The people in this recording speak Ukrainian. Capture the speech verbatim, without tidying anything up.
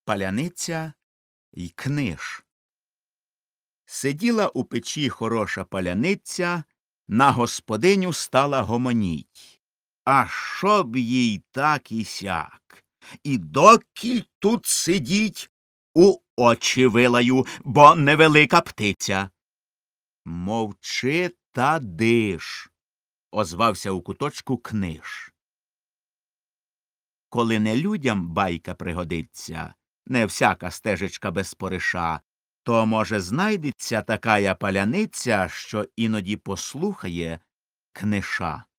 Паляниця й книж. Сиділа у печі хороша паляниця, на господиню стала гомоніть. А щоб їй так і сяк, і докіль тут сидіть, у очі вилаю, бо невелика птиця. Мовчи та диш, озвався у куточку книж. Коли не людям байка пригодиться, не всяка стежечка без спориша, то, може, знайдеться такая паляниця, що іноді послухає книша.